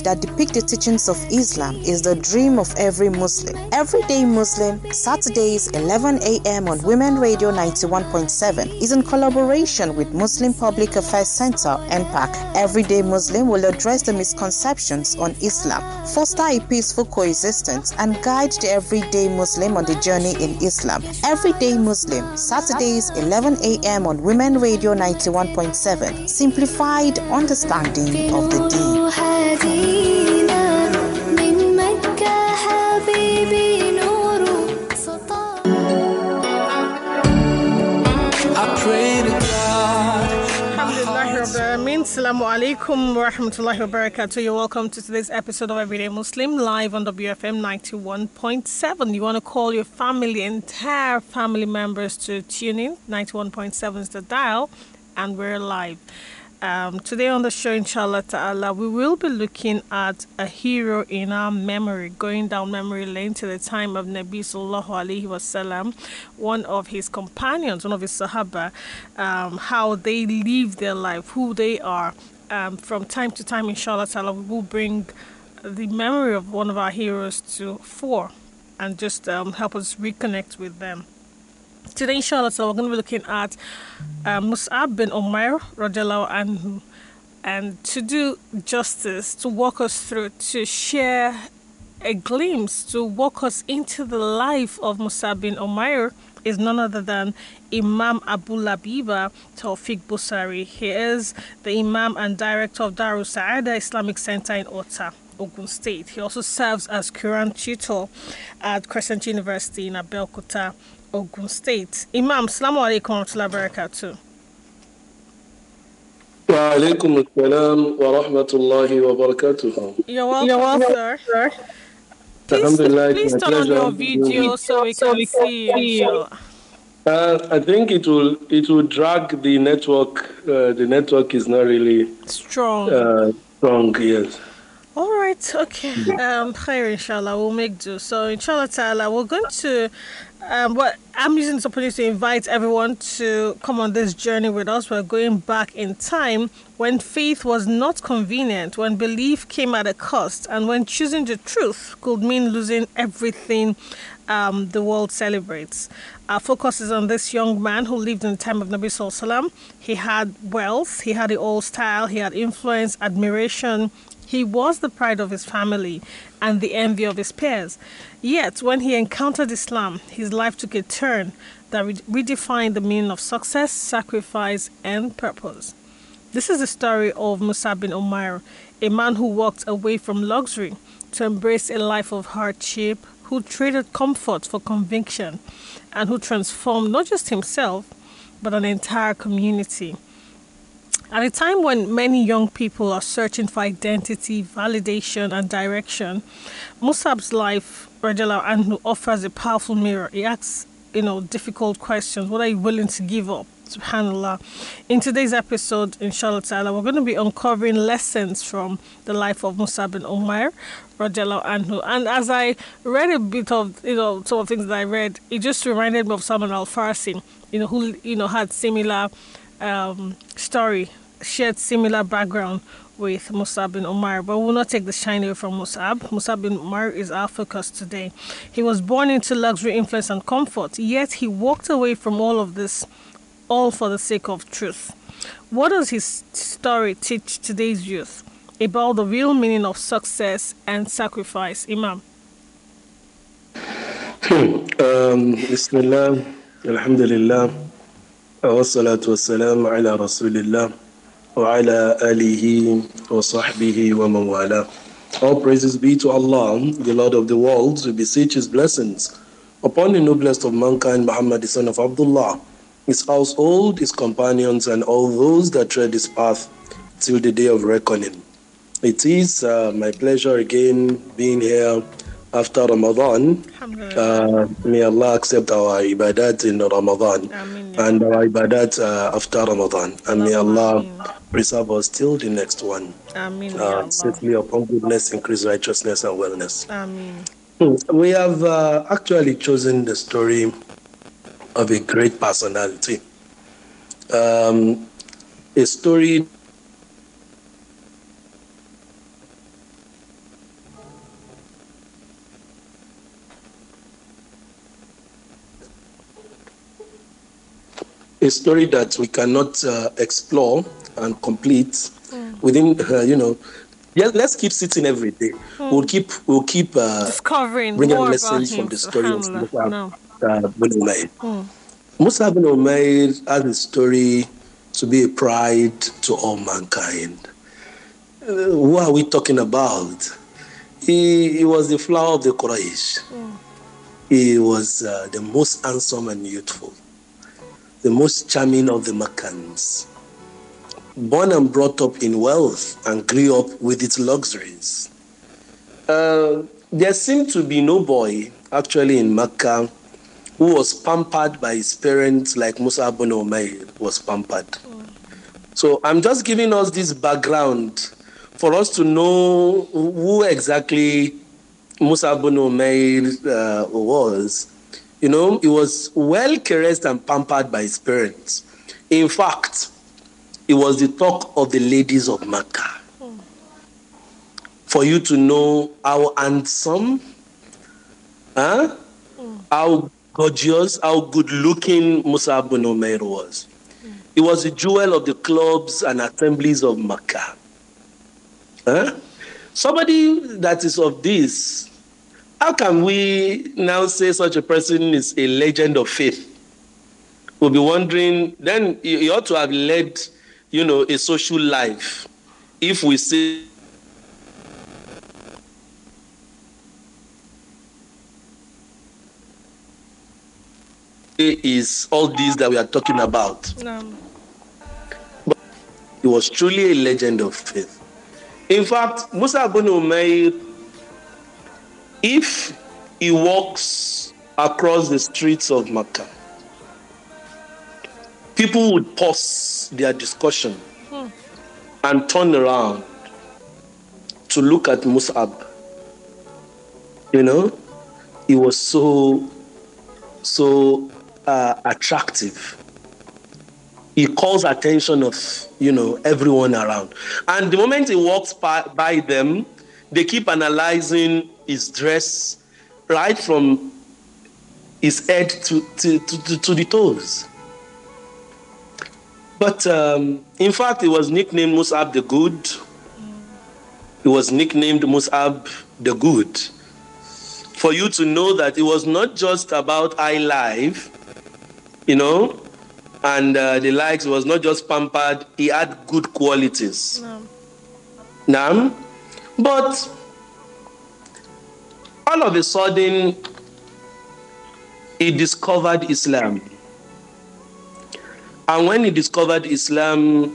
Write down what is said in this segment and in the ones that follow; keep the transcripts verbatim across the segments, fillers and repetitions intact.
that depict the teachings of Islam is the dream of every Muslim. Everyday Muslim, Saturdays eleven a.m. on Women Radio ninety-one point seven, is in collaboration with Muslim Public Affairs Center, N P A C. Everyday Muslim will address the misconceptions on Islam, foster a peaceful coexistence, and guide the everyday Muslim on the journey in Islam. Everyday Muslim, Saturdays eleven a.m. on Women Radio ninety-one point seven. Simplified understanding of the deen. Assalamu alaikum wa rahmatullahi wa barakatuh. You're welcome to today's episode of Everyday Muslim live on W F M ninety-one point seven. You want to call your family, entire family members to tune in. ninety-one point seven is the dial, and we're live. Um, today on the show, inshallah ta'ala, we will be looking at a hero in our memory, going down memory lane to the time of Nabi sallallahu alaihi wasallam, one of his companions, one of his sahaba, um, how they live their life, who they are. Um, from time to time, inshallah ta'ala, we will bring the memory of one of our heroes to fore and just um, help us reconnect with them. Today, inshallah, so we're going to be looking at uh, Mus'ab bin Umair, radiallahu anhu, and to do justice, to walk us through, to share a glimpse, to walk us into the life of Mus'ab bin Umair is none other than Imam Abu Labiba Tawfiq Busari. He is the Imam and Director of Darus Sa'ada Islamic Center in Ota, Ogun State. He also serves as Quran tutor at Crescent University in Abeokuta, Ogun State. Imam, assalamu alaikum wa rahmatullahi wa barakatuh. Wa alaikum assalam wa rahmatullahi wa barakatuh. You're welcome, You're welcome sir. sir. Please, please turn on your video so we can see you. Uh, I think it will it will drag the network. Uh, the network is not really strong. Uh, strong, yes. All right, okay. Um, khair, inshallah, we'll make do. So, inshallah ta'ala, we're going to, um, what I'm using this opportunity to invite everyone to come on this journey with us. We're going back in time when faith was not convenient, when belief came at a cost, and when choosing the truth could mean losing everything um, the world celebrates. Our focus is on this young man who lived in the time of Nabi Sallallahu Alaihi Wasallam. He had wealth, he had the old style, he had influence, admiration. He was the pride of his family and the envy of his peers. Yet, when he encountered Islam, his life took a turn that redefined the meaning of success, sacrifice, and purpose. This is the story of Mus'ab bin Umair, a man who walked away from luxury to embrace a life of hardship, who traded comfort for conviction, and who transformed not just himself, but an entire community. At a time when many young people are searching for identity, validation, and direction, Mus'ab's life, radiallahu anhu, offers a powerful mirror. He asks, you know, difficult questions. What are you willing to give up? Subhanallah. In today's episode, inshallah ta'ala, we're going to be uncovering lessons from the life of Mus'ab bin Umair, radiallahu anhu. And as I read a bit of, you know, some of the things that I read, it just reminded me of Salman al-Farsi, you know, who, you know, had similar um, story, shared similar background with Mus'ab bin Umair, but we will not take the shine away from Mus'ab. Mus'ab bin Umair is our focus today. He was born into luxury, influence, and comfort, yet he walked away from all of this, all for the sake of truth. What does his story teach today's youth about the real meaning of success and sacrifice? Imam. um, Bismillah, Alhamdulillah, wa salatu wa salam ala Rasulillah. وعلى آله وصحبه ومن والاه. All praises be to Allah, the Lord of the worlds. We beseech His blessings upon the noblest of mankind, Muhammad, the son of Abdullah, his household, his companions, and all those that tread his path till the day of reckoning. It is uh, my pleasure again being here after Ramadan. Uh, may Allah accept our ibadat in Ramadan. Amin. And our ibadat uh, after Ramadan. And may Allah preserve us till the next one. Amin. Uh, safely upon goodness, increase righteousness and wellness. Amin. We have uh, actually chosen the story of a great personality. Um, a story a story that we cannot uh, explore and complete mm. within, uh, you know, yeah, let's keep sitting every day. Mm. We'll keep, we'll keep uh, discovering bringing more lessons about him, from the story of Mus'ab no. uh, bin Umair. Mm. Mus'ab bin Umair has a story to be a pride to all mankind. Uh, what are we talking about? He, he was the flower of the Quraysh. Mm. He was uh, the most handsome and youthful, the most charming of the Makkans. Born and brought up in wealth and grew up with its luxuries. Uh, there seemed to be no boy actually in Makkah who was pampered by his parents like Mus'ab bin Umair was pampered. Mm. So I'm just giving us this background for us to know who exactly Mus'ab bin Umair uh, was. You know, he was well caressed and pampered by his parents. In fact, he was the talk of the ladies of Makkah. Mm. For you to know how handsome, huh? Mm. how gorgeous, how good-looking Mus'ab bin Umair was. Mm. He was the jewel of the clubs and assemblies of Makkah. Huh? Somebody that is of this, how can we now say such a person is a legend of faith? We'll be wondering, then he ought to have led, you know, a social life. If we say is all these that we are talking about. No. But he was truly a legend of faith. In fact, Mus'ab bin Umair, if he walks across the streets of Makkah, people would pause their discussion hmm. and turn around to look at Mus'ab. You know, he was so, so uh, attractive. He calls attention of, you know, everyone around. And the moment he walks by, by them, they keep analyzing his dress right from his head to, to, to, to the toes. But um, in fact, he was nicknamed Mus'ab the Good. He was nicknamed Mus'ab the Good. For you to know that it was not just about high life, you know, and uh, the likes, was not just pampered, he had good qualities. No. Now, but all of a sudden, he discovered Islam. And when he discovered Islam,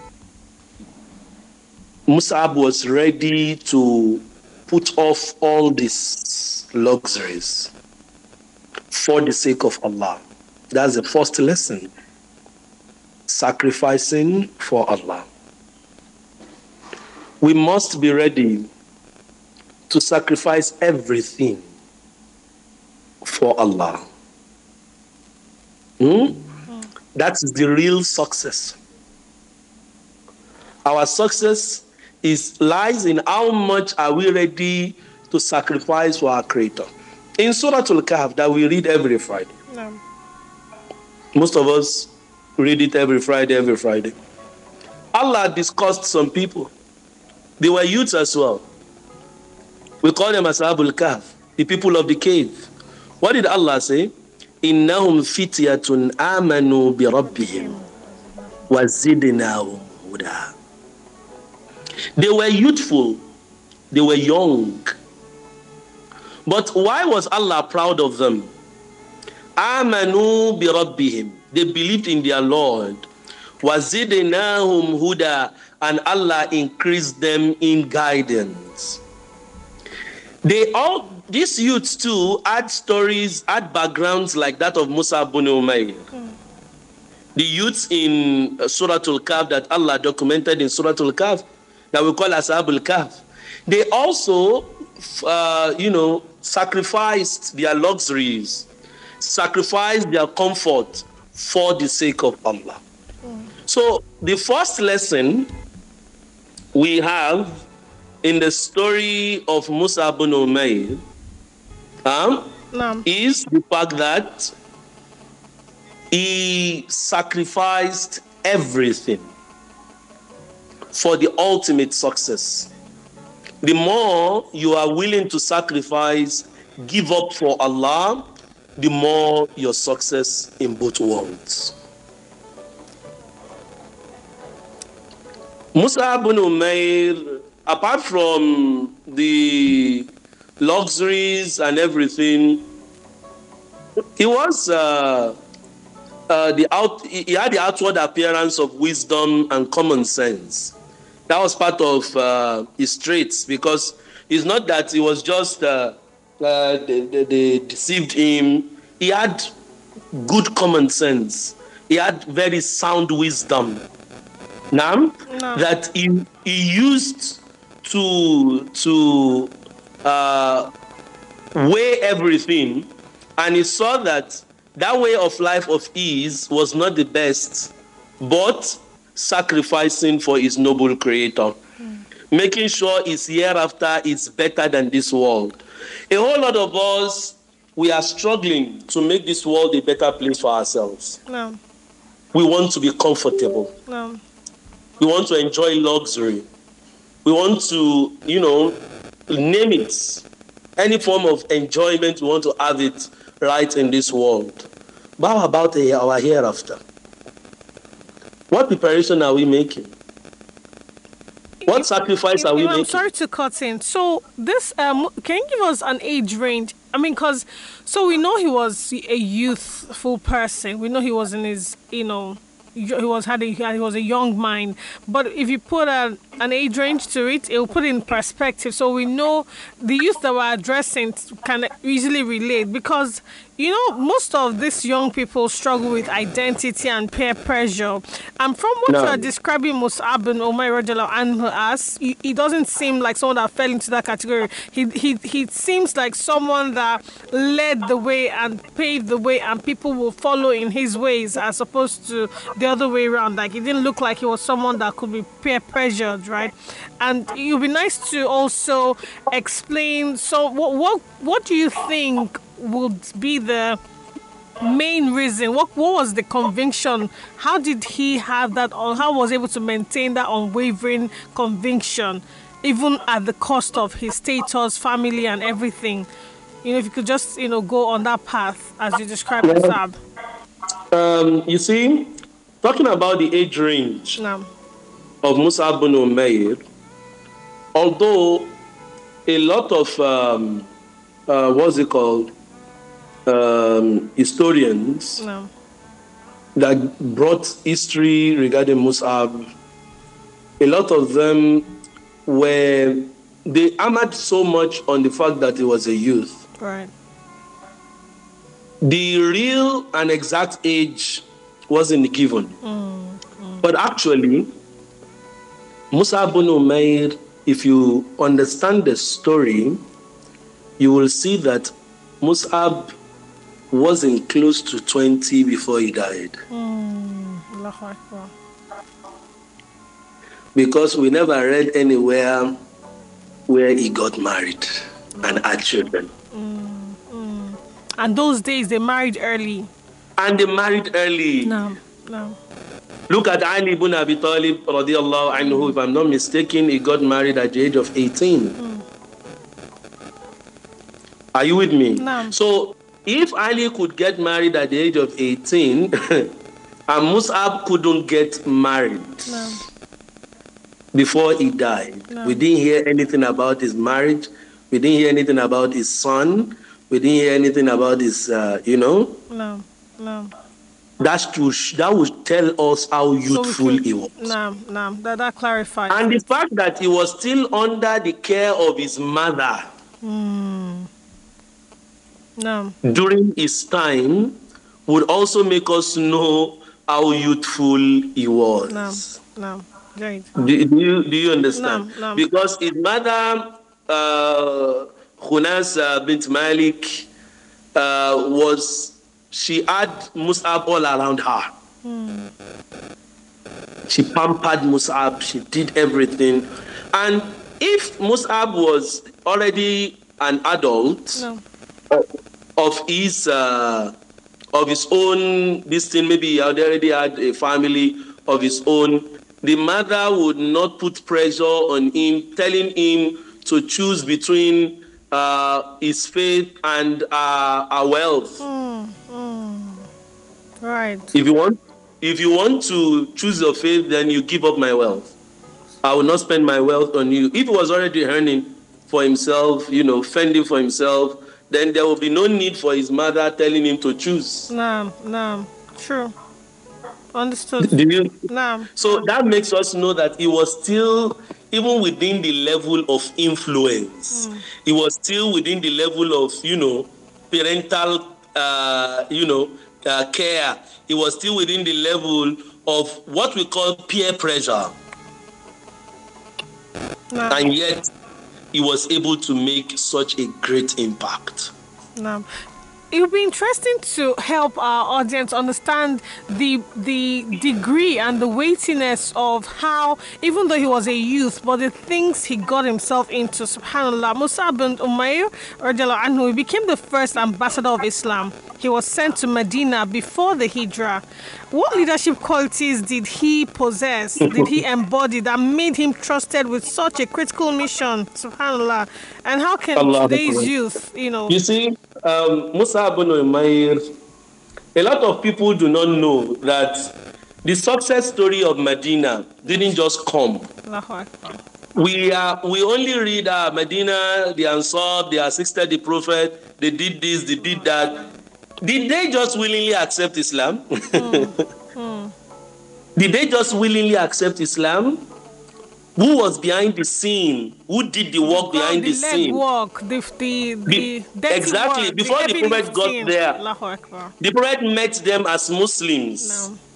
Mus'ab was ready to put off all these luxuries for the sake of Allah. That's the first lesson. Sacrificing for Allah. We must be ready to sacrifice everything for Allah. Hmm? That is the real success. Our success is lies in how much are we ready to sacrifice for our Creator. In Surah Al-Kahf that we read every Friday. No. Most of us read it every Friday, every Friday. Allah discussed some people. They were youths as well. We call them Ashabul Kahf, the people of the cave. What did Allah say? Innahum fityatun amanu bi rabbihim wa zidnahum huda. They were youthful. They were young. But why was Allah proud of them? Amanu bi rabbihim. They believed in their Lord. Wazidnahum huda, and Allah increased them in guidance. They all, these youths too, had stories, had backgrounds like that of Mus'ab bin Umair. Mm. The youths in uh, Surah Al-Kahf that Allah documented in Surah Al-Kahf, that we call Ashabul Kahf. They also, uh, you know, sacrificed their luxuries, sacrificed their comfort for the sake of Allah. Mm. So the first lesson we have in the story of Mus'ab bin Umair um, no. is the fact that He sacrificed everything for the ultimate success. The more you are willing to sacrifice, give up for Allah, the more your success in both worlds. Mus'ab bin Umair, apart from the luxuries and everything, he was uh, uh, the out. He had the outward appearance of wisdom and common sense. That was part of uh, his traits, because it's not that he was just uh, uh, they, they, they deceived him. He had good common sense. He had very sound wisdom. Now, No. that he, he used to to uh, weigh everything, and he saw that that way of life of ease was not the best, but sacrificing for his noble creator, mm. making sure his hereafter is better than this world. A whole lot of us, we are struggling to make this world a better place for ourselves. No. We want to be comfortable. No. We want to enjoy luxury. We want to, you know, name it. Any form of enjoyment, we want to have it right in this world. But how about our hereafter? What preparation are we making? What sacrifice are we I'm making? sorry to cut in. So this, um, can you give us an age range? I mean, because, so we know he was a youthful person. We know he was in his, you know, he was had a, he was a young mind. But if you put a, an age range to it, it will put it in perspective. So we know the youth that we're addressing can easily relate, because, you know, most of these young people struggle with identity and peer pressure. And from what No. you are describing Mus'ab bin Umair radiallahu anhu as, he, he doesn't seem like someone that fell into that category. He, he, he seems like someone that led the way and paved the way, and people will follow in his ways, as opposed to the other way around. Like, it didn't look like he was someone that could be peer pressured, right? And it would be nice to also explain, so what what, what do you think would be the main reason? What what was the conviction? How did he have that, or how was he able to maintain that unwavering conviction, even at the cost of his status, family, and everything? You know, if you could just, you know, go on that path as you described, Mus'ab. Um, you see, talking about the age range No. of Mus'ab bin Umair, although a lot of um, uh, what's it called? Um, historians No. that brought history regarding Mus'ab, a lot of them were, they hammered so much on the fact that he was a youth. Right. The real and exact age wasn't given. Mm, mm. But actually, Mus'ab bin Umair, if you understand the story, you will see that Mus'ab wasn't close to twenty before he died. Mm. Allahu Akbar. Because we never read anywhere where he got married and had children. Mm, mm. And those days they married early. And they married early. No, no. Look at Ali ibn Abi Talib, radiallahu anhu, if I'm not mistaken, he got married at the age of eighteen. Mm. Are you with me? No. So, if Ali could get married at the age of eighteen, and Mus'ab couldn't get married No. before he died, No. we didn't hear anything about his marriage, we didn't hear anything about his son, we didn't hear anything about his, uh, you know, No, no. that's to, that would tell us how youthful could- he was. No, no. That, that clarifies. And the it. fact that he was still under the care of his mother Mm. No. during his time would also make us know how youthful he was. No, no. Right. Do, do you do you understand? No, no. Because his mother, uh, Khunas uh, bint Malik, uh, was she had Mus'ab all around her. Mm. She pampered Mus'ab. She did everything, and if Mus'ab was already an adult No. of his uh, of his own, this thing, maybe he had already had a family of his own, the mother would not put pressure on him, telling him to choose between uh, his faith and uh, our wealth. Mm, mm. Right. If you want, if you want to choose your faith, then you give up my wealth. I will not spend my wealth on you. If he was already earning for himself, you know, fending for himself, then there will be no need for his mother telling him to choose. No, no, true. Understood. Did you? No. So that makes us know that he was still, even within the level of influence, mm. he was still within the level of, you know, parental, uh, you know, uh, care. He was still within the level of what we call peer pressure. No. And yet, he was able to make such a great impact. No. It would be interesting to help our audience understand the the degree and the weightiness of how, even though he was a youth, but the things he got himself into. SubhanAllah. Mus'ab bin Umair radiallahu anhu, he became the first ambassador of Islam. He was sent to Medina before the Hijrah. What leadership qualities did he possess, did he embody, that made him trusted with such a critical mission? SubhanAllah. And how can Allah today's Allah. youth, you know... You see, um, Mus'ab bin Umair, a lot of people do not know that the success story of Medina didn't just come. We are we only read uh, Medina, the Ansar, they assisted the Prophet, they did this, they did that. Did they just willingly accept Islam? Mm. Mm. Did they just willingly accept Islam? Who was behind the scene? Who did the work the behind the, the scene? Work, the, the, the, the exactly. Work, Before the, the Prophet got scene. there, the Prophet met them as Muslims. No.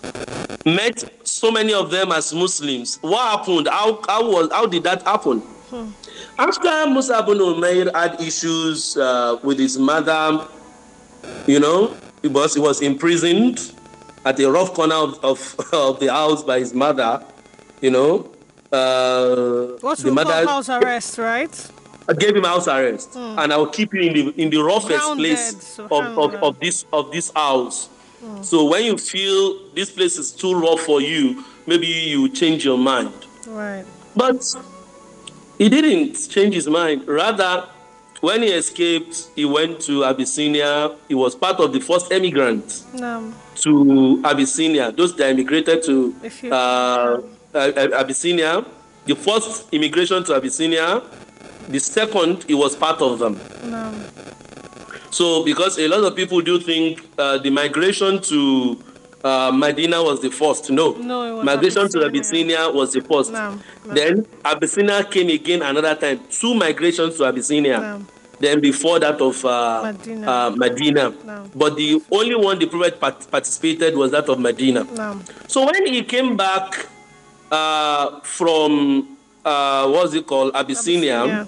Met so many of them as Muslims. What happened? How, how, was, how did that happen? Hmm. After Mus'ab bin Umair had issues uh, with his mother, you know, he was, he was imprisoned at a rough corner of, of, of the house by his mother, you know. Uh, What's the mother house arrest, right? I gave him house arrest, hmm. and I will keep you in the in the roughest Grounded, place so of, of, of this of this house. Hmm. So when you feel this place is too rough for you, maybe you change your mind. Right. But he didn't change his mind. Rather, when he escaped, he went to Abyssinia. He was part of the first emigrants no. to Abyssinia. Those that immigrated to uh, Abyssinia. The first immigration to Abyssinia. The second, he was part of them. No. So, because a lot of people do think uh, the migration to uh, Medina was the first. No. No, it was migration Abyssinia. to Abyssinia was the first. No. No. Then Abyssinia came again another time. Two migrations to Abyssinia. No. Then before that of uh, Medina. Uh, Medina. No. But the only one the Prophet part- participated was that of Medina. No. So when he came back uh, from, uh, what's it called, Abyssinia, Abyssinia,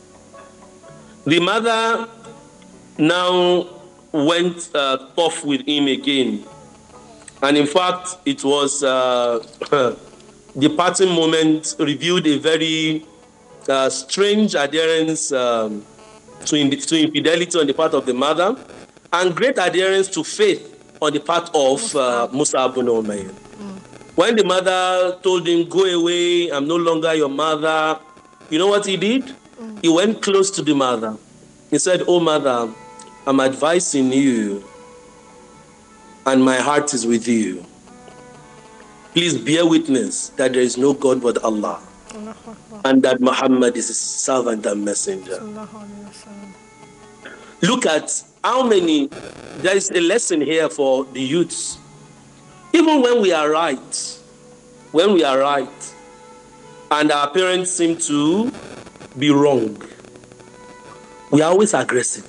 the mother now went uh, tough with him again. And in fact, it was uh, the parting moment revealed a very uh, strange adherence um, to, in- to infidelity on the part of the mother and great adherence to faith on the part of uh, Mus'ab bin Umair. Mm. When the mother told him, go away, I'm no longer your mother, you know what he did? Mm. He went close to the mother. He said, oh mother, I'm advising you and my heart is with you. Please bear witness that there is no God but Allah and that Muhammad is his servant and messenger. Look at how many, there is a lesson here for the youths. Even when we are right, when we are right, and our parents seem to be wrong, we are always aggressive.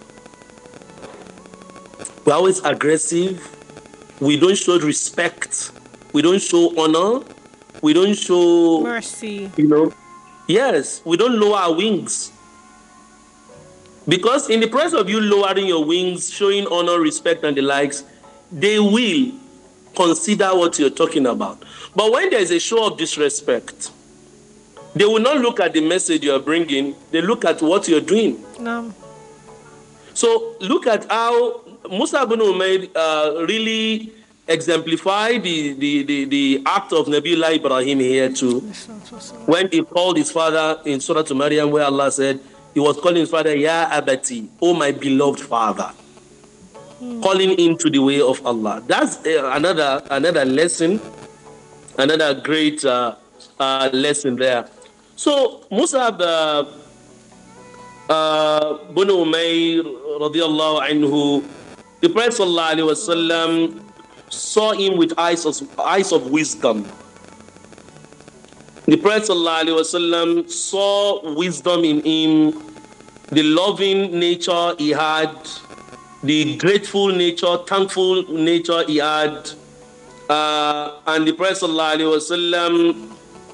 We're always aggressive. We don't show respect. We don't show honor. We don't show mercy. You know, yes, we don't lower our wings. Because in the process of you lowering your wings, showing honor, respect, and the likes, they will consider what you're talking about. But when there's a show of disrespect, they will not look at the message you're bringing. They look at what you're doing. No. So look at how Musa ibn Umair uh, really exemplified the, the, the, the act of Nabiullah Ibrahim here too. When he called his father in Surah to Maryam, where Allah said, he was calling his father, Ya Abati, oh my beloved father. Hmm. Calling him to the way of Allah. That's uh, another, another lesson, another great uh, uh, lesson there. So Mus'ab uh, uh, ibn Umair radiallahu anhu, the Prophet sallallahu alaihi wasallam saw him with eyes of, eyes of wisdom. The Prophet sallallahu alaihi wasallam saw wisdom in him, the loving nature he had, the grateful nature, thankful nature he had, uh, and the Prophet sallallahu alaihi wasallam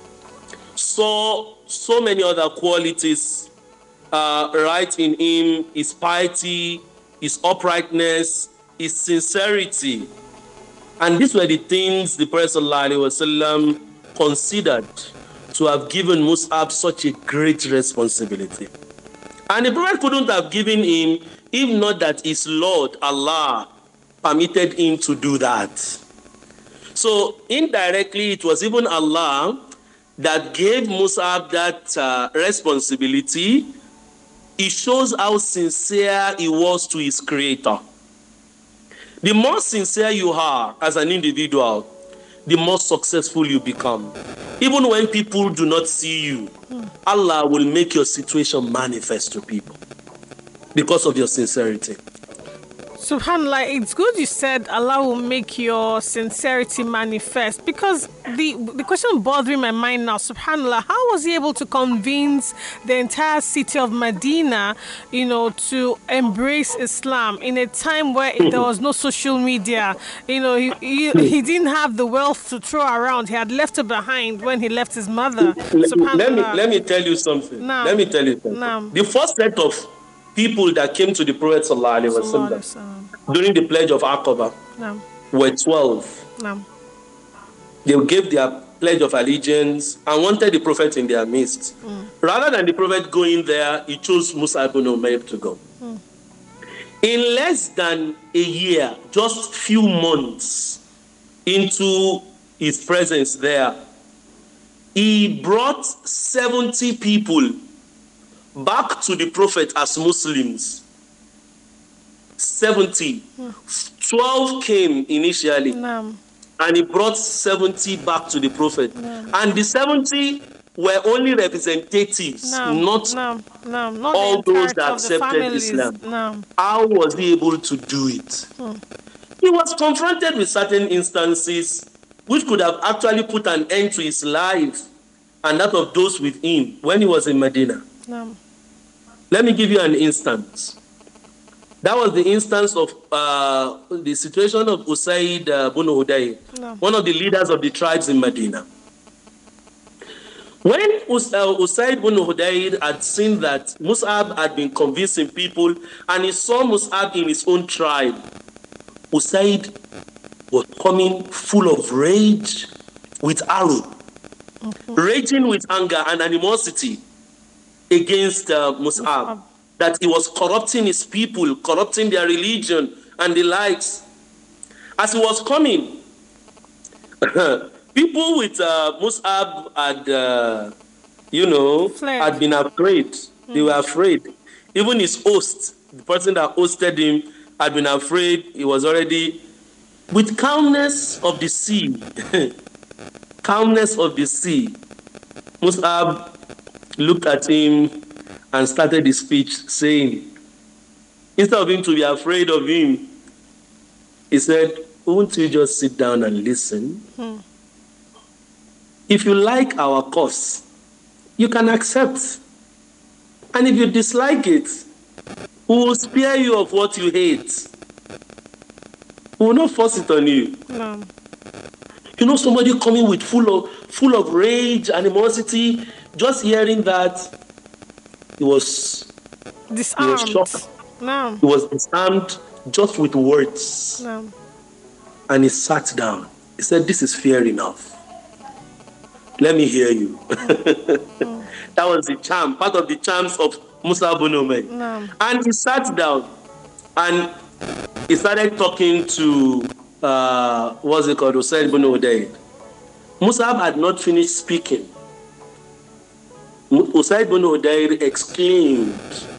saw so many other qualities uh, right in him: his piety, his uprightness, his sincerity. And these were the things the Prophet ﷺ considered to have given Mus'ab such a great responsibility. And the Prophet couldn't have given him if not that his Lord, Allah, permitted him to do that. So indirectly, it was even Allah that gave Mus'ab that uh, responsibility. It shows how sincere he was to his Creator. The more sincere you are as an individual, the more successful you become. Even when people do not see you, Allah will make your situation manifest to people because of your sincerity. SubhanAllah, it's good you said Allah will make your sincerity manifest, because the the question bothering my mind now, SubhanAllah, how was he able to convince the entire city of Medina, you know, to embrace Islam in a time where there was no social media? You know, he, he, he didn't have the wealth to throw around. He had left it behind when he left his mother. SubhanAllah. Let me, let me tell you something. No. Let me tell you something. No. The first set of people that came to the Prophet sallallahu alaihi wasallam during the pledge of Aqaba no. were twelve. No. They gave their pledge of allegiance and wanted the Prophet in their midst. Mm. Rather than the Prophet going there, he chose Musa ibn Umair to go. Mm. In less than a year, just few months into his presence there, he brought seventy people back to the Prophet as Muslims. seventy. Hmm. twelve came initially. No. And he brought seventy back to the Prophet. No. And the seventy were only representatives, no. not, no. No. not all those that accepted Islam. No. How was he able to do it? Hmm. He was confronted with certain instances which could have actually put an end to his life and that of those with him when he was in Medina. No. Let me give you an instance. That was the instance of uh, the situation of Usaid uh, ibn Hudayr, no. one of the leaders of the tribes in Medina. When Us- uh, Usaid ibn Hudayr had seen that Mus'ab had been convincing people and he saw Mus'ab in his own tribe, Usaid was coming full of rage with arrow, mm-hmm. raging with anger and animosity against uh, Mus'ab, that he was corrupting his people, corrupting their religion and the likes. As he was coming, people with uh, Mus'ab had, uh, you know, Fled. had been afraid. Mm. They were afraid. Even his host, the person that hosted him, had been afraid. He was already, with calmness of the sea, calmness of the sea, Mus'ab looked at him and started his speech saying, instead of him to be afraid of him, he said, won't you just sit down and listen? Hmm. If you like our cause, you can accept. And if you dislike it, we will spare you of what you hate. We will not force it on you. No. You know, somebody coming with full of, full of rage, animosity, just hearing that, he was disarmed. He was shocked. No. He was disarmed just with words. No. And he sat down. He said, this is fair enough. Let me hear you. Mm. That was the charm, part of the charms of Musa ibn Umair. No. And he sat down. And he started talking to, uh, what's it called, Usaid ibn Hudayr. Mus'ab had not finished speaking. Usaid ibn Hudayr exclaimed,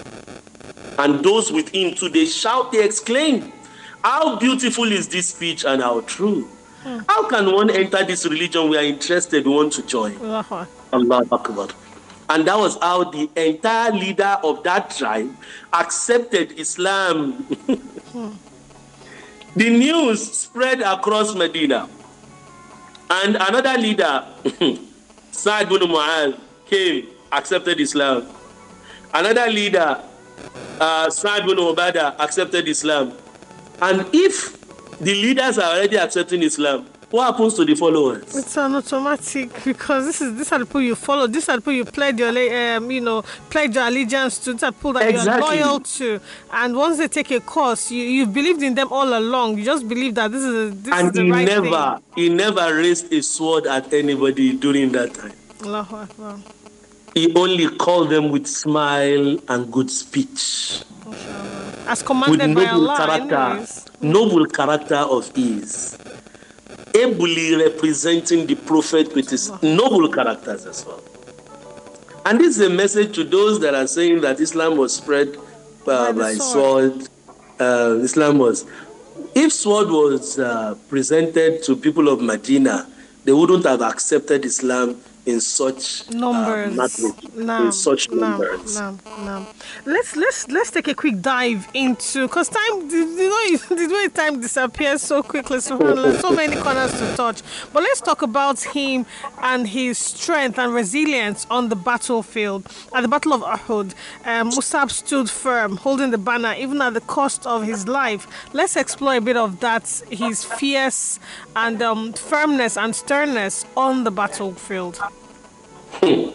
and those with him too, they shout, they exclaim, how beautiful is this speech and how true. Hmm. How can one enter this religion we are interested, we want to join? Allah. Allah Akbar. And that was how the entire leader of that tribe accepted Islam. Hmm. The news spread across Medina. And another leader, Sa'd ibn Mu'adh, came, accepted Islam. Another leader, uh, Sa'd ibn Ubadah, accepted Islam. And if the leaders are already accepting Islam, what happens to the followers? It's an automatic, because this is this are the people you follow. These are the people you pledge your um, you know pledge your allegiance to. These are people that Exactly. you're loyal to. And once they take a course, you you've believed in them all along. You just believe that this is a, this and is the he right never, thing. he never raised a sword at anybody during that time. Allahu Akbar. He only called them with smile and good speech. As With commanded by noble Allah. character, Anyways. noble character of his. Ably representing the prophet with his noble characters as well. And this is a message to those that are saying that Islam was spread uh, by, by sword. sword. Uh, Islam was. If sword was uh, presented to people of Medina, they wouldn't have accepted Islam in such numbers, uh, no, in such no, numbers. No, no. Let's let's let's take a quick dive into, because time, you know, the way time disappears so quickly, so, so many corners to touch. But let's talk about him and his strength and resilience on the battlefield. At the Battle of Uhud, um, Mus'ab stood firm, holding the banner even at the cost of his life. Let's explore a bit of that, his fierce and um, firmness and sternness on the battlefield. Hmm.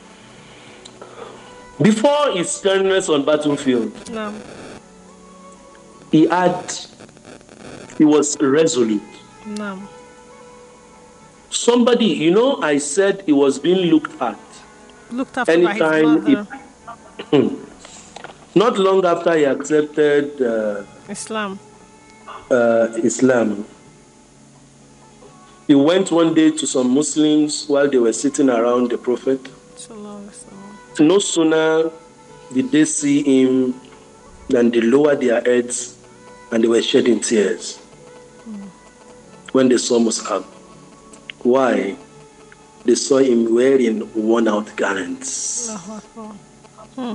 Before his sternness on battlefield, no. he had, he was resolute. No. Somebody, you know, I said he was being looked at. Looked after Anytime by his mother. He, not long after he accepted uh, Islam. Uh, Islam, he went one day to some Muslims while they were sitting around the Prophet. No sooner did they see him than they lowered their heads and they were shedding tears mm. when they saw Mus'ab. Why? They saw him wearing worn-out garments. Hmm.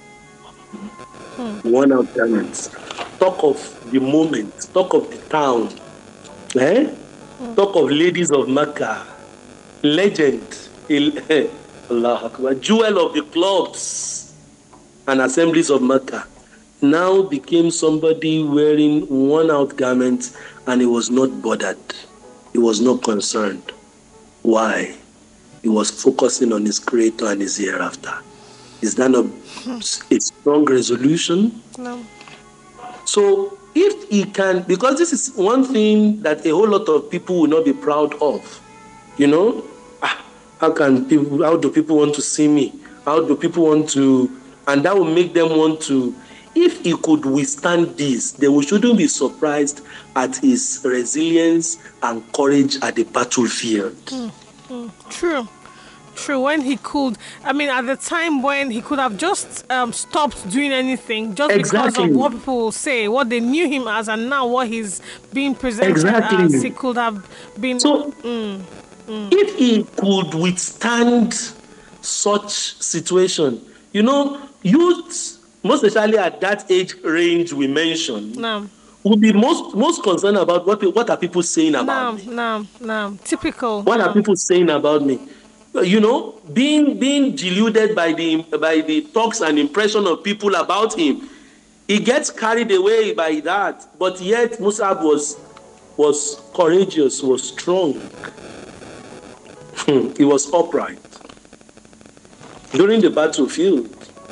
Hmm. Worn-out garments. Talk of the moment, talk of the town. Eh? Hmm. Talk of ladies of Mecca. Legend. Allah Akbar. Jewel of the clubs and assemblies of Mecca. Now became somebody wearing worn-out garments, and he was not bothered. He was not concerned. Why? He was focusing on his Creator and his hereafter. Is that not a strong resolution? No. So if he can, because this is one thing that a whole lot of people will not be proud of, you know, ah, how can people, how do people want to see me? How do people want to, and that will make them want to, if he could withstand this, then we shouldn't be surprised at his resilience and courage at the battlefield. Mm, mm, true. True, when he could, I mean, at the time when he could have just um, stopped doing anything just exactly. because of what people will say, what they knew him as, and now what he's being presented exactly. as, he could have been. So, mm, mm. if he could withstand such situation, you know, youth, most especially at that age range we mentioned, no. would be most most concerned about what what are people saying about no, me. No, no, typical. What no. are people saying about me? You know, being being deluded by the by the talks and impression of people about him, he gets carried away by that. But yet, Mus'ab was was courageous, was strong. He was upright. During the battlefield,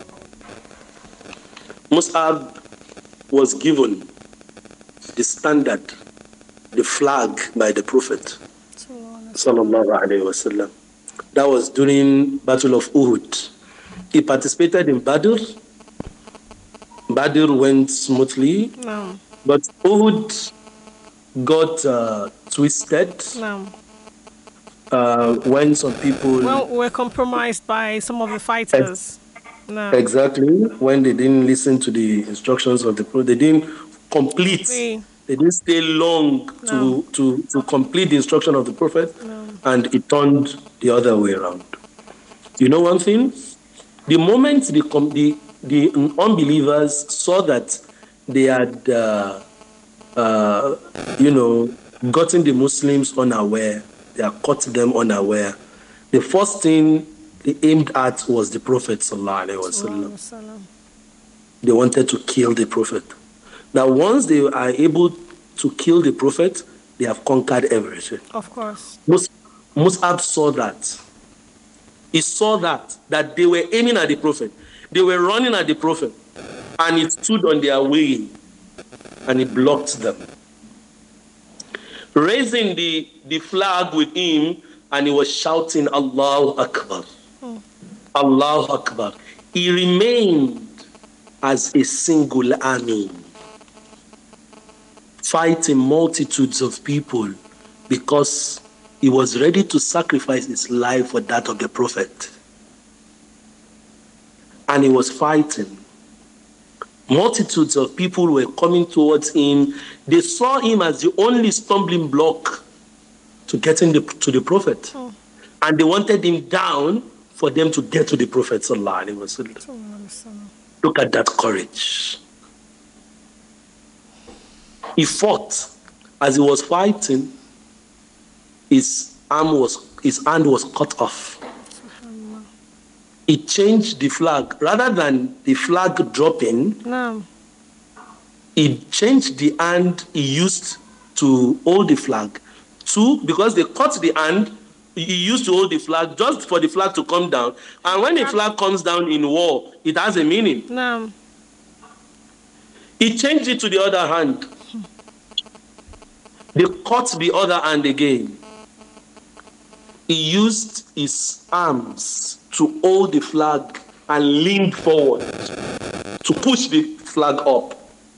Mus'ab was given the standard, the flag by the Prophet sallallahu alaihi wasallam. That was during Battle of Uhud. He participated in Badr. Badr went smoothly. No. But Uhud got uh, twisted No. uh, when some people Well, we're compromised by some of the fighters. No. exactly when they didn't listen to the instructions of the prophet, they didn't complete. We. They didn't stay long No. to, to, to complete the instruction of the prophet, No. and it turned the other way around. You know one thing? The moment the the, the unbelievers saw that they had, uh, uh, you know, gotten the Muslims unaware, they had caught them unaware, the first thing they aimed at was the Prophet sallallahu alaihi wasallam. They wanted to kill the Prophet. Now, once they are able to kill the Prophet, they have conquered everything. Of course. Mus- Mus'ab saw that. He saw that, that they were aiming at the Prophet. They were running at the Prophet. And he stood on their way and he blocked them. Raising the, the flag with him, and he was shouting, Allahu Akbar. Hmm. Allahu Akbar. He remained as a single army, fighting multitudes of people because he was ready to sacrifice his life for that of the Prophet. And he was fighting. Multitudes of people were coming towards him. They saw him as the only stumbling block to getting the, to the Prophet. Oh. And they wanted him down for them to get to the Prophet. Look at that courage. He fought. As he was fighting, his arm was, his hand was cut off. He changed the flag. Rather than the flag dropping, no. He changed the hand he used to hold the flag. Two, because they cut the hand, he used to hold the flag just for the flag to come down. And when the flag comes down in war, it has a meaning. No. He changed it to the other hand. They cut the other hand again. He used his arms to hold the flag and lean forward to push the flag up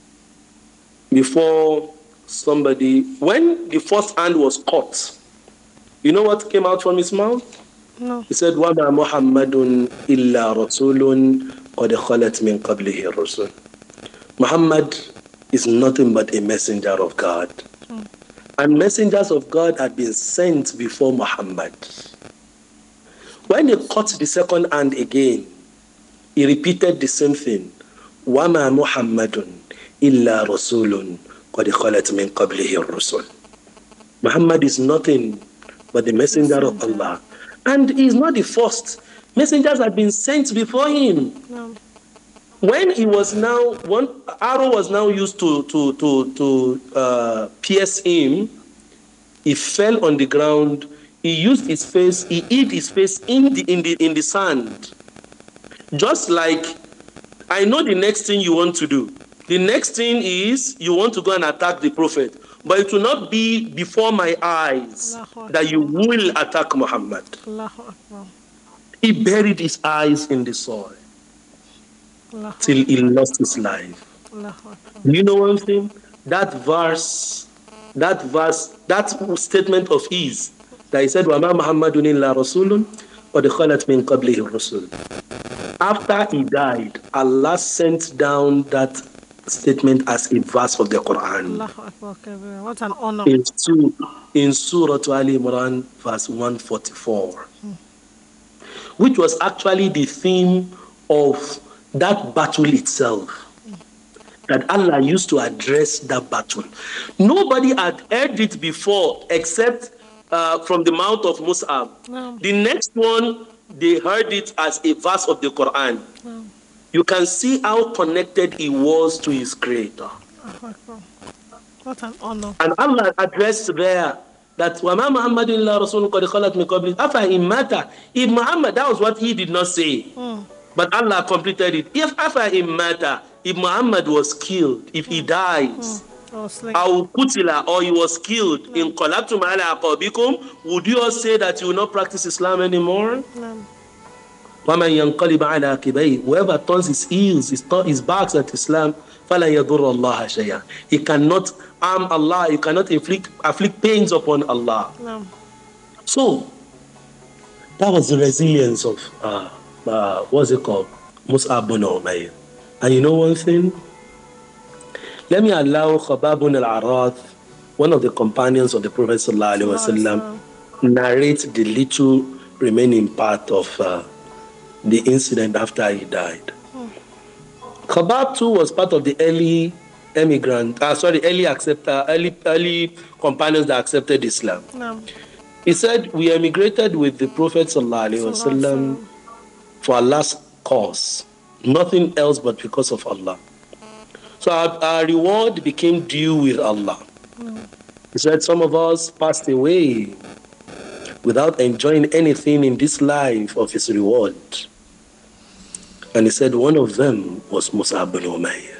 before somebody. When the first hand was cut, you know what came out from his mouth? No. He said, وَمَا مُحَمَّدٌ إِلَّا رَسُولٌ قَدْ خَلَتْ مِنْ قَبْلِهِ الرُّسُلُ. Muhammad is nothing but a messenger of God. Mm. And messengers of God had been sent before Muhammad. When he cut the second hand again, he repeated the same thing. وَمَا مُحَمَّدٌ إِلَّا رَسُولٌ قَدْ خَلَتْ مِنْ قَبْلِهِ الرُّسُلُ. Muhammad is nothing but the messenger of Allah. And he is not the first. Messengers had been sent before him. No. When he was now, one arrow was now used to, to, to, to uh, pierce him, he fell on the ground. He used his face, he hid his face in the, in the, in the sand. Just like, I know the next thing you want to do. The next thing is you want to go and attack the Prophet. But it will not be before my eyes that you will attack Muhammad. He buried his eyes in the soil till he lost his life. You know one thing? That verse, that verse, that statement of his, that he said, وَمَا مُحَمَّدٌ إِلَّا رَسُولٌ وَقَدْ خَلَتْ مِنْ قَبْلِهِ الرُّسُلُ. After he died, Allah sent down that statement as a verse of the Quran. What an honor. In, in Surah Ali Imran, verse one forty-four, hmm. which was actually the theme of that battle itself. Hmm. That Allah used to address that battle. Nobody had heard it before except uh, from the mouth of Mus'ab. No. The next one, they heard it as a verse of the Quran. No. You can see how connected he was to his creator. What an honor. And Allah addressed there that وَمَا مُحَمَّدٌ إِلَّا رَسُولٌ قَدْ خَلَتْ مِنْ قَبْلِهِ أَفَإِن مَاتَ. If Muhammad, that was what he did not say. Mm. But Allah completed it. If أَفَإِن مَاتَ, if Muhammad was killed, if he dies, أَوْ قُتِلَ, or he was killed, إِن قَلَبْتُمْ عَلَىٰ عَقَابِكُمْ, would you all say that you will not practice Islam anymore? No. وَمَنْ يَنْقَلِبَ عَلَى عَقِبَيْهِ Whoever turns his heels, his, his backs at Islam, فَلَنْ يَضُرَّ اللَّهَ شَيْئًا He cannot harm Allah, he cannot inflict, afflict pains upon Allah. No. So, that was the resilience of, uh, uh, what's it called? Mus'ab bin Umayr. And you know one thing? Let me allow Khabbab bin al-Arath, one of the companions of the Prophet sallallahu alaihi wasallam, narrate the little remaining part of uh, the incident after he died. Hmm. Khabbab too was part of the early emigrant, uh, sorry, early acceptor, early early companions that accepted Islam. No. He said, "We emigrated with the Prophet sallallahu alaihi wasallam for Allah's cause, nothing else but because of Allah. So our, our reward became due with Allah." Mm. He said, "Some of us passed away without enjoying anything in this life of his reward." And he said one of them was Mus'ab bin Umayr,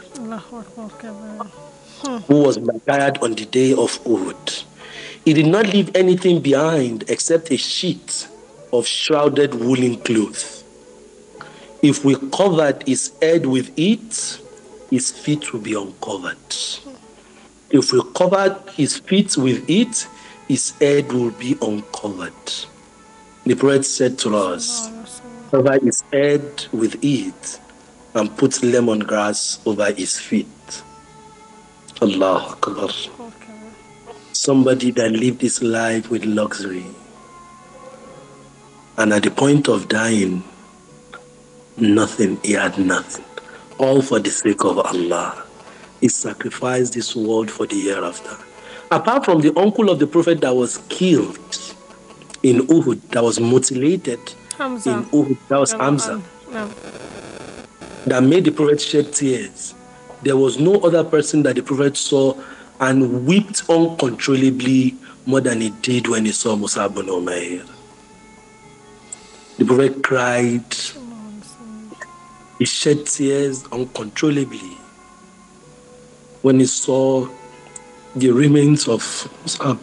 hmm. who was martyred on the day of Uhud. He did not leave anything behind except a sheet of shrouded woolen cloth. If we covered his head with it, his feet will be uncovered. If we covered his feet with it, his head will be uncovered. The Prophet said to us, cover his head with it and put lemongrass over his feet. Allahu Akbar. Somebody that lived his life with luxury, and at the point of dying, nothing, he had nothing. All for the sake of Allah. He sacrificed this world for the hereafter. Apart from the uncle of the Prophet that was killed in Uhud, that was mutilated Hamza. in Uhud, that was no, Hamza, no. that made the Prophet shed tears. There was no other person that the Prophet saw and wept uncontrollably more than he did when he saw Mus'ab bin Umayr. The Prophet cried. He shed tears uncontrollably when he saw the remains of Mus'ab.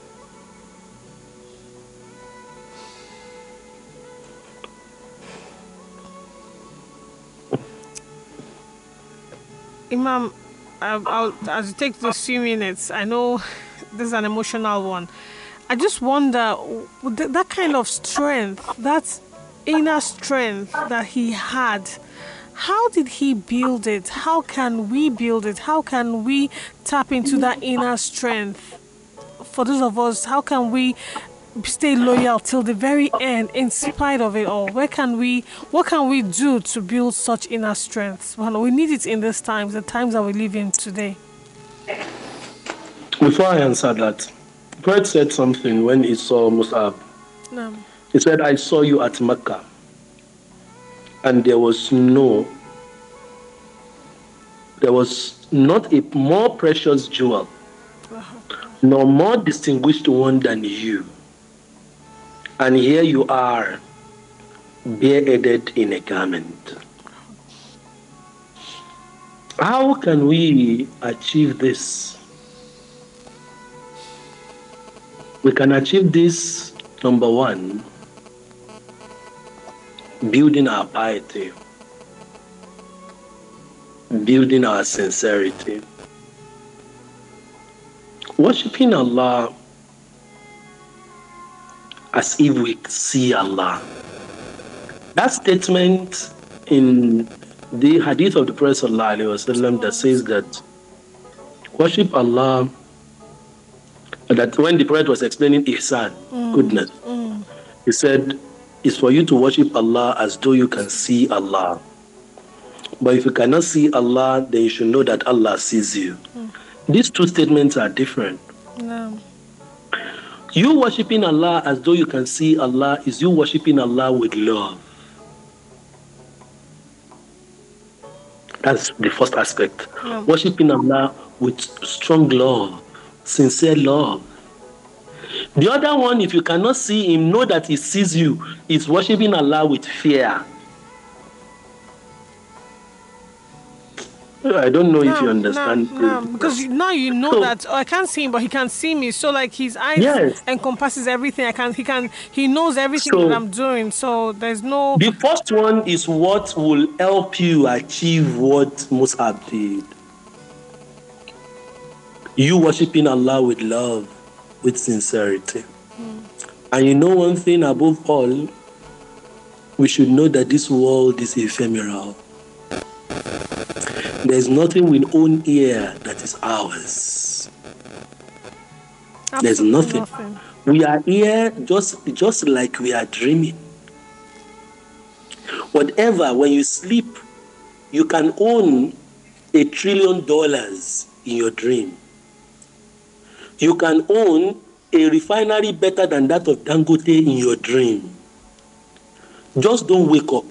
Imam, I'll, I'll, as you take those few minutes, I know this is an emotional one. I just wonder, that kind of strength, that inner strength that he had, how did he build it? How can we build it? How can we tap into that inner strength? For those of us, how can we stay loyal till the very end in spite of it all? Where can we, what can we do to build such inner strength? Well, we need it in these times, the times that we live in today. Before I answer that, Prophet said something when he saw Mus'ab. No. He said, "I saw you at Mecca, and there was no, there was not a more precious jewel, nor more distinguished one than you. And here you are, bareheaded in a garment." How can we achieve this? We can achieve this, number one, building our piety, building our sincerity, worshiping Allah as if we see Allah. That statement in the hadith of the Prophet ﷺ that says that worship Allah, that when the Prophet was explaining ihsan, mm. goodness, mm. he said, it's for you to worship Allah as though you can see Allah. But if you cannot see Allah, then you should know that Allah sees you. Mm. These two statements are different. No. You worshiping Allah as though you can see Allah is you worshiping Allah with love. That's the first aspect. No. Worshiping Allah with strong love, sincere love. The other one, if you cannot see Him, know that He sees you, is worshiping Allah with fear. I don't know if you No, no, understand. no. Because you, now you know So, that, oh, I can't see him, but he can see me. So like his eyes yes. encompasses everything. I can. He can. He knows everything that So I'm doing. So there's no. the first one is what will help you achieve what Mus'ab did. You worshiping Allah with love, with sincerity. Mm. And you know one thing above all, we should know that this world is ephemeral. There's nothing we own here that is ours. Absolutely There's nothing. nothing. We are here just, just like we are dreaming. Whatever, when you sleep, you can own a trillion dollars in your dream. You can own a refinery better than that of Dangote in your dream. Just don't wake up.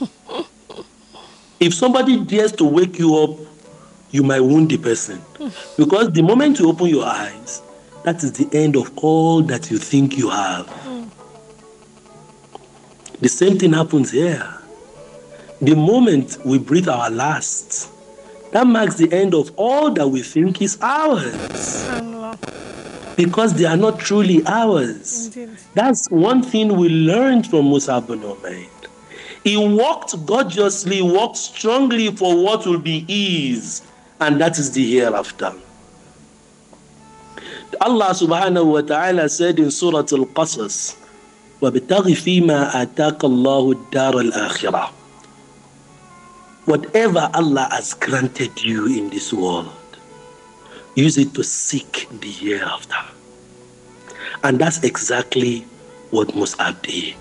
If somebody dares to wake you up, you might wound the person. Because the moment you open your eyes, that is the end of all that you think you have. Mm. The same thing happens here. The moment we breathe our last, that marks the end of all that we think is ours. Because they are not truly ours. Indeed. That's one thing we learned from Mus'ab bin Umair. He walked gorgeously, walked strongly for what will be his, and that is the hereafter. Allah subhanahu wa ta'ala said in Surah Al-Qasas, وَبِتَغِ فِي مَا آتَاكَ اللَّهُ الدَّارَ الْآخِرَةِ. Whatever Allah has granted you in this world, use it to seek the hereafter. And that's exactly what Mus'ab did.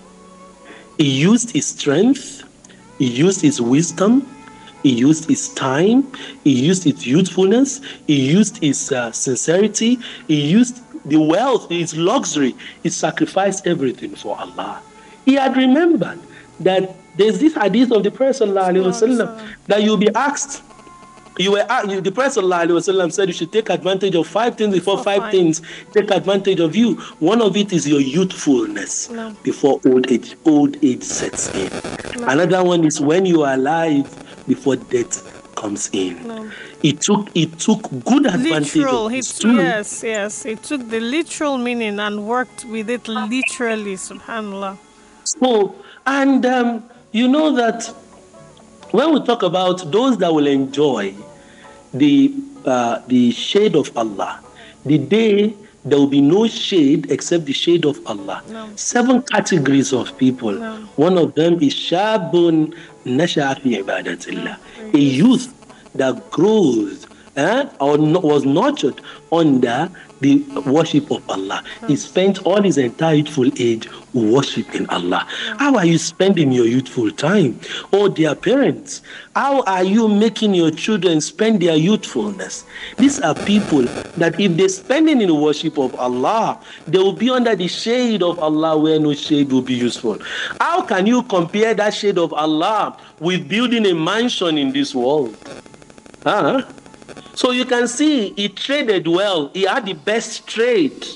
He used his strength, he used his wisdom, he used his time, he used his youthfulness, he used his uh, sincerity, he used the wealth, his luxury. He sacrificed everything for Allah. He had remembered that there's this hadith of the Prophet ﷺ that you'll be asked, you were you, the Prophet ﷺ said you should take advantage of five things before five, five things take advantage of you. One of it is your youthfulness no. before old age old age sets in. No. Another one is when you are alive before death comes in. No. It took it took good advantage literal, of this too. Yes, yes. It took the literal meaning and worked with it literally, subhanAllah. So, and um, you know that when we talk about those that will enjoy the uh, the shade of Allah, the day there will be no shade except the shade of Allah. No. Seven categories of people. No. One of them is Shabun Nasha'a fi ibadatillah, a youth that grows eh, or was nurtured under the worship of Allah. He spent all his entire youthful age worshiping Allah. How are you spending your youthful time? Oh, dear parents, how are you making your children spend their youthfulness? These are people that if they're spending in the worship of Allah, they will be under the shade of Allah where no shade will be useful. How can you compare that shade of Allah with building a mansion in this world? Huh? So you can see he traded well. He had the best trade.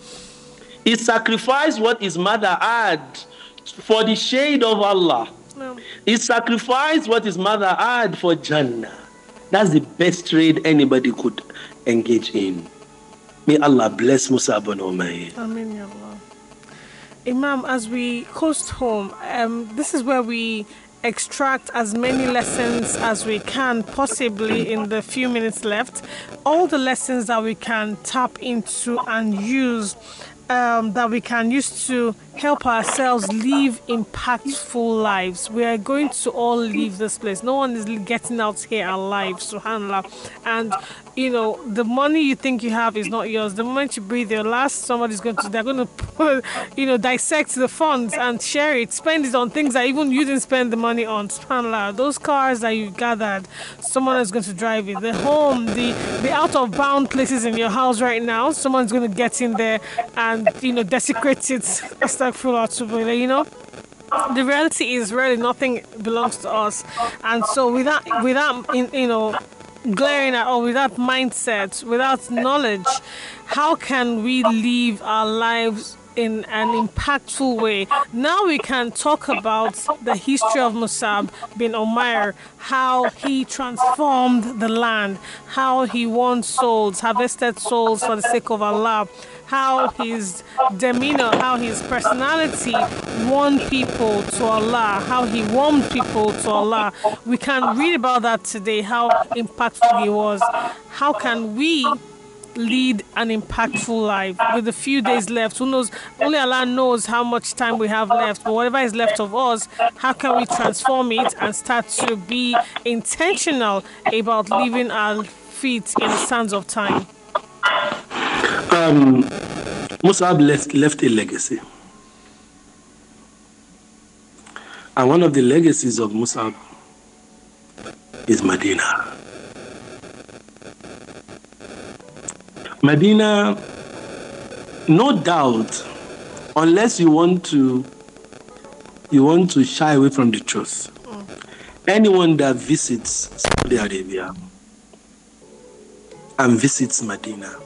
He sacrificed what his mother had for the shade of Allah. No. He sacrificed what his mother had for Jannah. That's the best trade anybody could engage in. May Allah bless Mus'ab bin Umair. Amen, ya Allah. Imam, as we coast home, um, this is where we extract as many lessons as we can possibly in the few minutes left. All the lessons that we can tap into and use, um, that we can use to help ourselves live impactful lives. We are going to all leave this place. No one is getting out here alive, subhanAllah. And you know, the money you think you have is not yours. The moment you breathe your last, somebody's going to, they're going to, put, you know, dissect the funds and share it, spend it on things that even you didn't spend the money on. SubhanAllah. Those cars that you gathered, someone is going to drive it. The home, the, the out of bound places in your house right now, someone's going to get in there and, you know, desecrate it. Astaghfirullah, you know. The reality is really nothing belongs to us. And so without, without, you know, glaring at all, without mindset, without knowledge, how can we live our lives in an impactful way. Now we can talk about the history of Musab bin Umair, how he transformed the land, how he won souls, harvested souls for the sake of Allah, how his demeanor, how his personality won people to Allah, how he warmed people to Allah. We can read about that today, how impactful he was. How can we lead an impactful life with a few days left? Who knows? Only Allah knows how much time we have left, but whatever is left of us, how can we transform it and start to be intentional about leaving our feet in the sands of time? Um, Musab left, left a legacy. And one of the legacies of Musab is Medina. Medina, no doubt, unless you want to you want to shy away from the truth, mm. anyone that visits Saudi Arabia and visits Medina,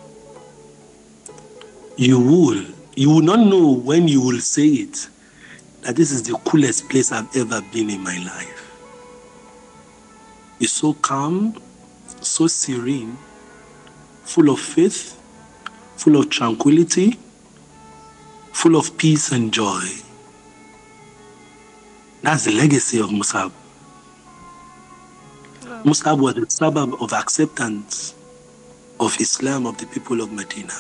you will you will not know when you will say it that this is the coolest place I've ever been in my life. It's so calm, so serene, full of faith, full of tranquility, full of peace and joy. That's the legacy of Musab. Wow. Musab was a suburb of acceptance of Islam, of the people of Medina.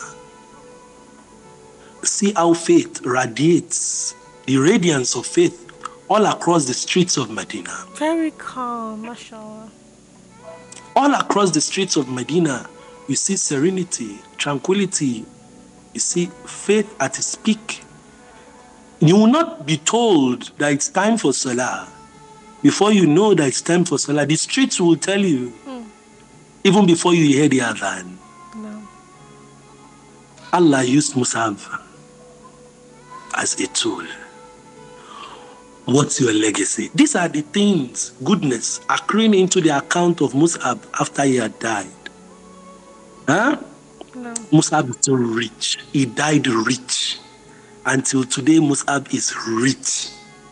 See how faith radiates, the radiance of faith all across the streets of Medina. Very calm, mashallah. All across the streets of Medina, you see serenity, tranquility. You see faith at its peak. You will not be told that it's time for Salah. Before you know that it's time for Salah, the streets will tell you, hmm. even before you hear the adhan. No. Allah used Musab as a tool. What's your legacy? These are the things, goodness, accruing into the account of Musab after he had died. Huh? No. Musab is so rich. He died rich. Until today, Musab is rich.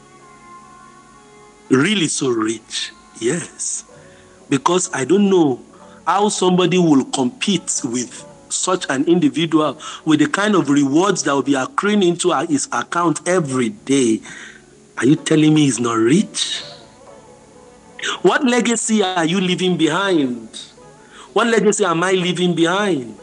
Really so rich. Yes. Because I don't know how somebody will compete with such an individual with the kind of rewards that will be accruing into his account every day. Are you telling me he's not rich? What legacy are you leaving behind? What legacy am I leaving behind?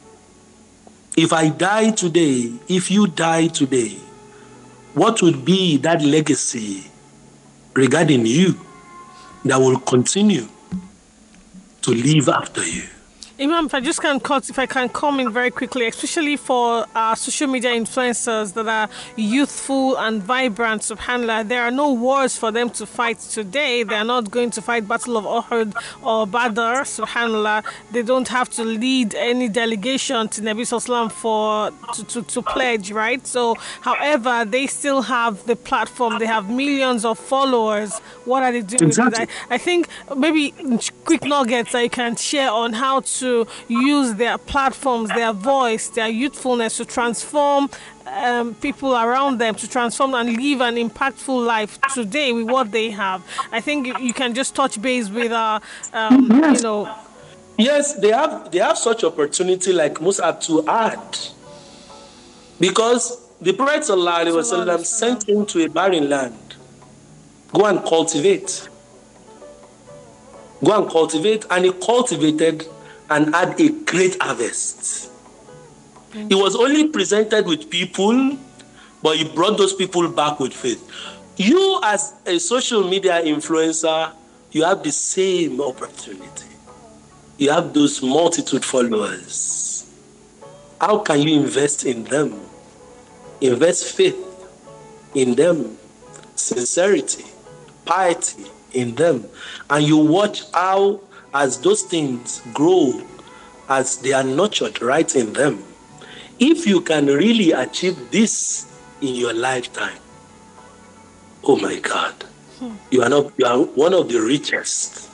If I die today, if you die today, what would be that legacy regarding you that will continue to live after you? Imam, if I just can cut, if I can come in very quickly, especially for our social media influencers that are youthful and vibrant, subhanAllah, there are no wars for them to fight today. They are not going to fight Battle of Uhud or Badr, subhanAllah. They don't have to lead any delegation to Nabi Sallallahu for to, to, to pledge, right? So, however, they still have the platform. They have millions of followers. What are they doing exactly. with it? I, I think maybe quick nuggets that you can share on how to to use their platforms, their voice, their youthfulness to transform um, people around them, to transform and live an impactful life today with what they have. I think you can just touch base with, uh, um, yes. you know. Yes, they have they have such opportunity like Musab to add. Because the Prophet ﷺ sent him to a barren land. Go and cultivate. Go and cultivate, and he cultivated and had a great harvest. Mm-hmm. He was only presented with people, but he brought those people back with faith. You, as a social media influencer, you have the same opportunity. You have those multitude followers. How can you invest in them? Invest faith in them, sincerity, piety in them, and you watch how as those things grow, as they are nurtured right in them. If you can really achieve this in your lifetime, oh my God, hmm. you are not you are one of the richest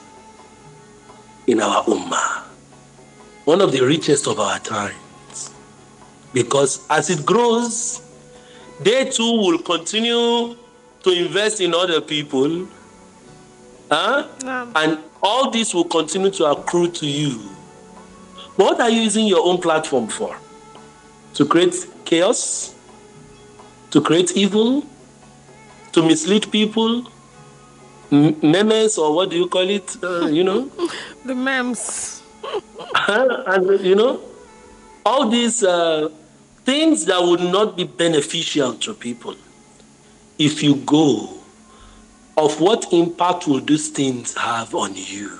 in our ummah, one of the richest of our times. Because as it grows, they too will continue to invest in other people. Huh? No. And all this will continue to accrue to you. What are you using your own platform for? To create chaos? To create evil? To mislead people? M- memes, or what do you call it? Uh, you know? The memes. And, you know, all these uh, things that would not be beneficial to people. If you go, of what impact will these things have on you?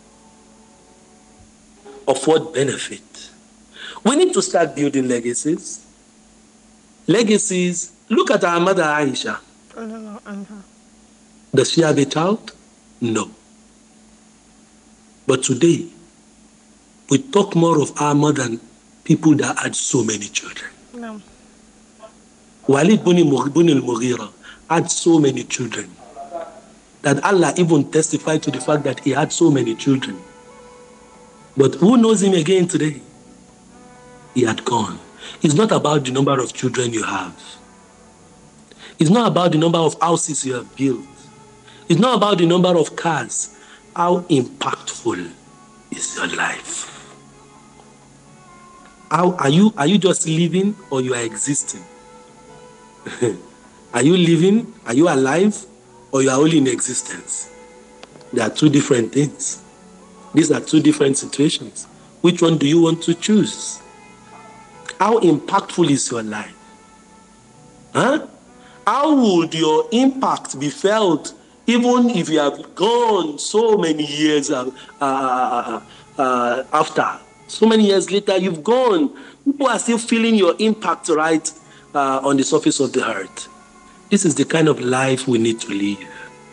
Of what benefit? We need to start building legacies. Legacies. Look at our mother Aisha. Does she have a child? No. But today, we talk more of our mother than people that had so many children. No. Walid bin al-Mughira had so many children that Allah even testified to the fact that he had so many children. But who knows him again today? He had gone. It's not about the number of children you have. It's not about the number of houses you have built. It's not about the number of cars. How impactful is your life? How are you? Are you just living, or you are existing? Are you living? Are you alive? Or you are only in existence? There are two different things. These are two different situations. Which one do you want to choose? How impactful is your life? Huh? How would your impact be felt even if you have gone so many years uh, uh, uh, after? So many years later, you've gone. People are still feeling your impact right uh, on the surface of the earth. This is the kind of life we need to live.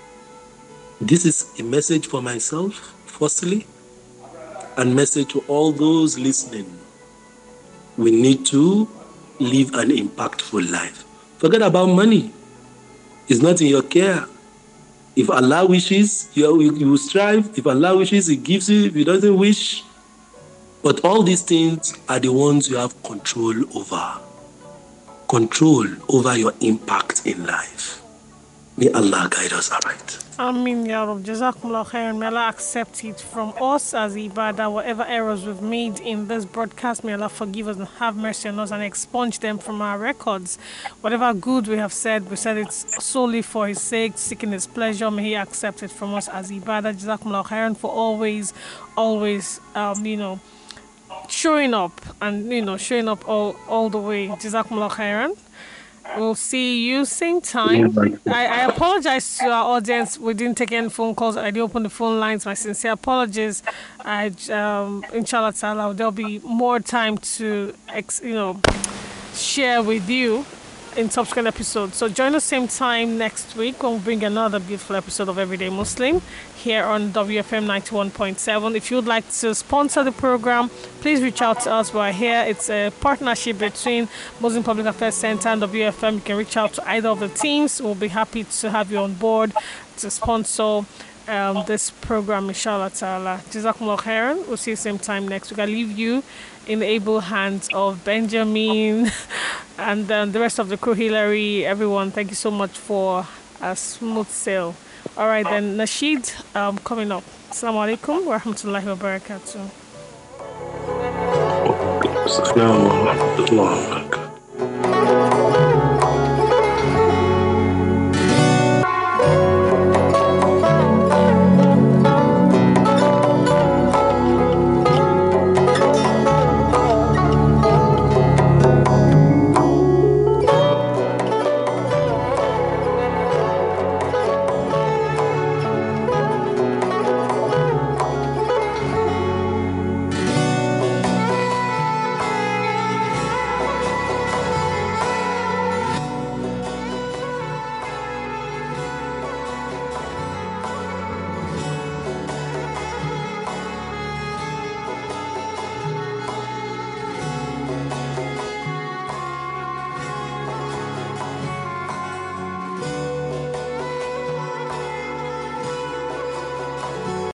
This is a message for myself, firstly, and message to all those listening. We need to live an impactful life. Forget about money. It's not in your care. If Allah wishes, you, you will strive. If Allah wishes, He gives you. If He doesn't wish. But all these things are the ones you have control over. Control over your impact in life. May Allah guide us aright. Amin, Ya Rab. Jazakumullah khairan. May Allah accept it from us as ibadah. Whatever errors we've made in this broadcast, may Allah forgive us and have mercy on us and expunge them from our records. Whatever good we have said, we said it solely for His sake, seeking His pleasure. May He accept it from us as ibadah. Jazakumullah khairan for always, always, um, you know, showing up and, you know, showing up all, all the way. Jazakumullah khairan. We'll see you same time. I, I apologize to our audience. We didn't take any phone calls. I didn't open the phone lines. My sincere apologies. I, um, inshallah ta'ala, there'll be more time to, ex, you know, share with you in subsequent episodes. So join us same time next week when we bring another beautiful episode of Everyday Muslim here on W F M ninety-one point seven. If you'd like to sponsor the program, please reach out to us. We're here. It's a partnership between Muslim Public Affairs Center and W F M. You can reach out to either of the teams. We'll be happy to have you on board to sponsor um, this program, inshallah ta'ala. Jazakumullah khairan. We'll see you same time next week. I leave you in the able hands of Benjamin and then the rest of the crew, Hillary, everyone. Thank you so much for a smooth sail. All right, then, Nasheed, um, coming up. Assalamu alaikum wa rahmatullahi wa barakatuh.